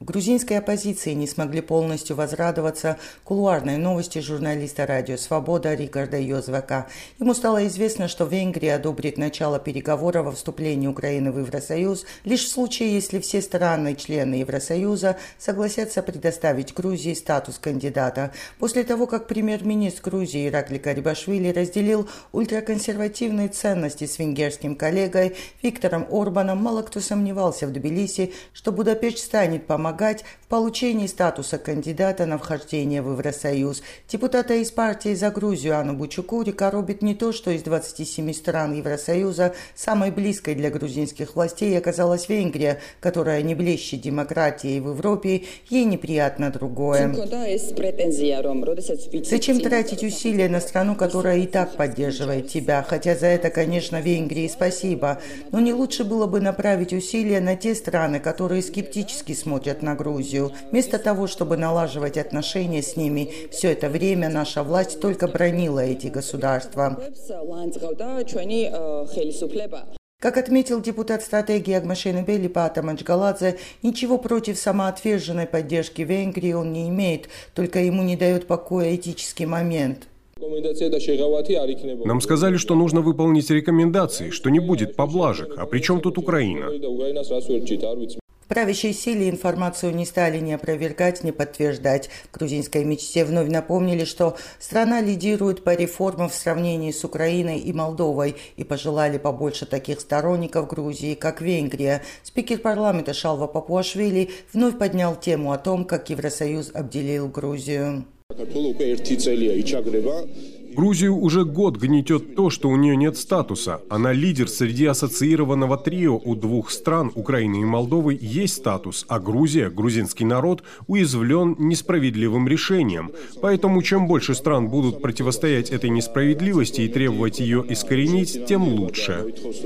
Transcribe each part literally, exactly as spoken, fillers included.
В грузинской оппозиции не смогли полностью возрадоваться кулуарной новости журналиста радио «Свобода» Рикарда Йозвака. Ему стало известно, что Венгрия одобрит начало переговоров о вступлении Украины в Евросоюз лишь в случае, если все страны-члены Евросоюза согласятся предоставить Грузии статус кандидата. После того, как премьер-министр Грузии Иракли Гарибашвили разделил ультраконсервативные ценности с венгерским коллегой Виктором Орбаном, мало кто сомневался в Тбилиси, что Будапешт станет помогать в получении статуса кандидата на вхождение в Евросоюз. Депутата из партии «За Грузию» Анну Бучукури коробит не то, что из двадцати семи стран Евросоюза самой близкой для грузинских властей оказалась Венгрия, которая не блещет демократией в Европе, ей неприятно другое. Зачем тратить усилия на страну, которая и так поддерживает тебя? Хотя за это, конечно, Венгрии спасибо. Но не лучше было бы направить усилия на те страны, которые скептически смотрят на Грузию. Вместо того, чтобы налаживать отношения с ними, все это время наша власть только бранила эти государства. Как отметил депутат стратегии Агмашены Бели Пата Манчгаладзе, ничего против самоотверженной поддержки Венгрии он не имеет, только ему не дает покоя этический момент. Нам сказали, что нужно выполнить рекомендации, что не будет поблажек. А при чем тут Украина? В правящей силе информацию не стали ни опровергать, ни подтверждать. В грузинской мечте вновь напомнили, что страна лидирует по реформам в сравнении с Украиной и Молдовой и пожелали побольше таких сторонников Грузии, как Венгрия. Спикер парламента Шалва Папуашвили вновь поднял тему о том, как Евросоюз обделил Грузию. Грузию уже год гнетет то, что у нее нет статуса. Она лидер среди ассоциированного трио. У двух стран, Украины и Молдовы, есть статус, а Грузия, грузинский народ, уязвлен несправедливым решением. Поэтому чем больше стран будут противостоять этой несправедливости и требовать ее искоренить, тем лучше.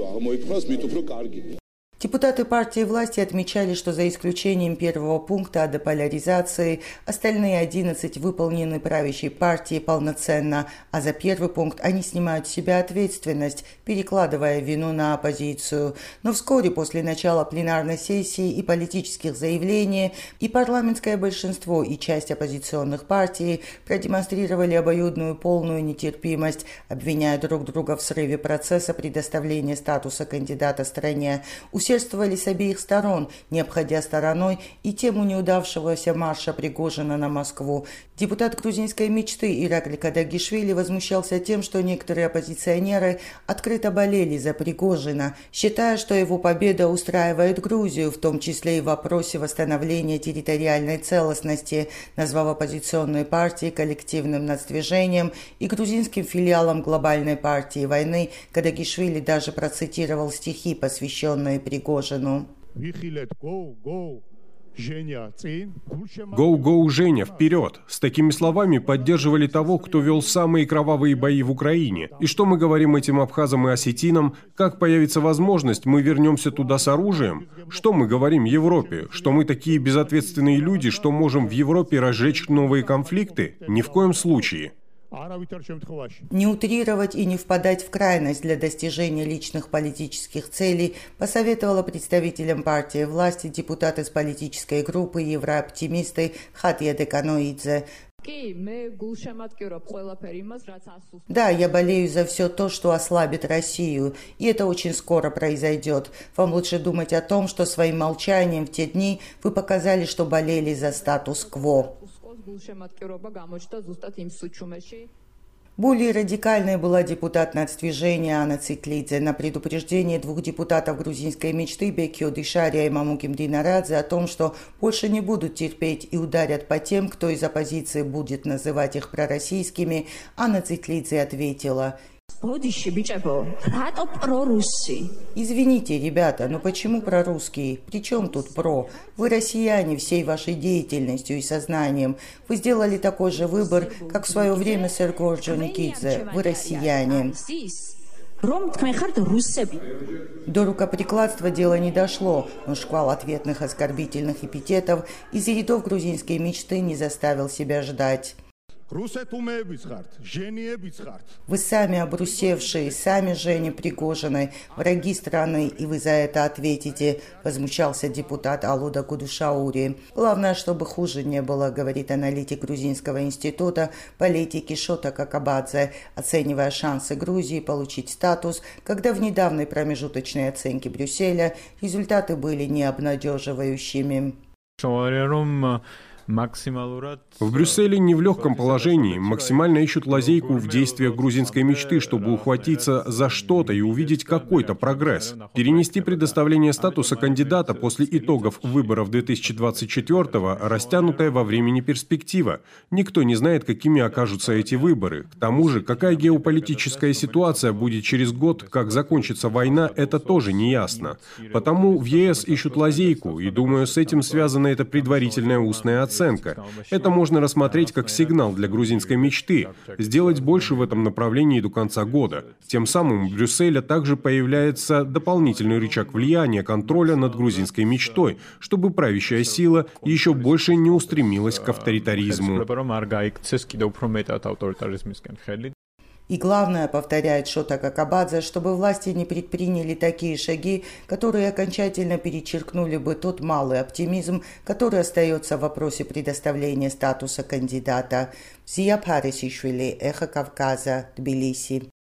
Депутаты партии власти отмечали, что за исключением первого пункта о деполяризации, остальные одиннадцать выполнены правящей партией полноценно, а за первый пункт они снимают с себя ответственность, перекладывая вину на оппозицию. Но вскоре после начала пленарной сессии и политических заявлений и парламентское большинство, и часть оппозиционных партий продемонстрировали обоюдную полную нетерпимость, обвиняя друг друга в срыве процесса предоставления статуса кандидата стране. Усердствовали с обеих сторон, не обходя стороной и тему неудавшегося марша Пригожина на Москву. Депутат грузинской мечты Иракли Кадагишвили возмущался тем, что некоторые оппозиционеры открыто болели за Пригожина, считая, что его победа устраивает Грузию, в том числе и в вопросе восстановления территориальной целостности, назвав оппозиционные партии коллективным нацдвижением и грузинским филиалом глобальной партии войны. Кадагишвили даже процитировал стихи, посвященные Пригожину. «Гоу-гоу, Женя, вперед!» С такими словами поддерживали того, кто вел самые кровавые бои в Украине. И что мы говорим этим абхазам и осетинам? Как появится возможность, мы вернемся туда с оружием? Что мы говорим Европе? Что мы такие безответственные люди, что можем в Европе разжечь новые конфликты? Ни в коем случае. Не утрировать и не впадать в крайность для достижения личных политических целей посоветовала представителям партии власти депутат из политической группы «Еврооптимисты» Хатия Деканоидзе. Да, я болею за все то, что ослабит Россию, и это очень скоро произойдет. Вам лучше думать о том, что своим молчанием в те дни вы показали, что болели за статус-кво. Более радикальной была депутат нацдвижения Анна Цитлидзе. На предупреждение двух депутатов грузинской мечты Бекио Дишария и Мамуким Динарадзе о том, что больше не будут терпеть и ударят по тем, кто из оппозиции будет называть их пророссийскими, Анна Цитлидзе ответила: «Извините, ребята, но почему прорусские? При чем тут про? Вы россияне всей вашей деятельностью и сознанием. Вы сделали такой же выбор, как в свое время сэр Горджо Никидзе. Вы россияне». До рукоприкладства дело не дошло, но шквал ответных оскорбительных эпитетов из рядов грузинской мечты не заставил себя ждать. Вы сами обрусевшие, сами Жени Пригожины, враги страны, и вы за это ответите, возмущался депутат Алуда Кудушаури. Главное, чтобы хуже не было, говорит аналитик Грузинского института политики Шота Какабадзе, оценивая шансы Грузии получить статус, когда в недавней промежуточной оценке Брюсселя результаты были необнадеживающими. В Брюсселе не в легком положении, максимально ищут лазейку в действиях грузинской мечты, чтобы ухватиться за что-то и увидеть какой-то прогресс. Перенести предоставление статуса кандидата после итогов выборов две тысячи двадцать четвёртого – растянутая во времени перспектива. Никто не знает, какими окажутся эти выборы. К тому же, какая геополитическая ситуация будет через год, как закончится война, это тоже не ясно. Потому в е эс ищут лазейку, и, думаю, с этим связана эта предварительная устная оценка. Оценка. Это можно рассмотреть как сигнал для грузинской мечты – сделать больше в этом направлении до конца года. Тем самым у Брюсселя также появляется дополнительный рычаг влияния контроля над грузинской мечтой, чтобы правящая сила еще больше не устремилась к авторитаризму. И главное, повторяет Шота Какабадзе, чтобы власти не предприняли такие шаги, которые окончательно перечеркнули бы тот малый оптимизм, который остается в вопросе предоставления статуса кандидата. Зия Парисишвили, Эхо Кавказа, Тбилиси.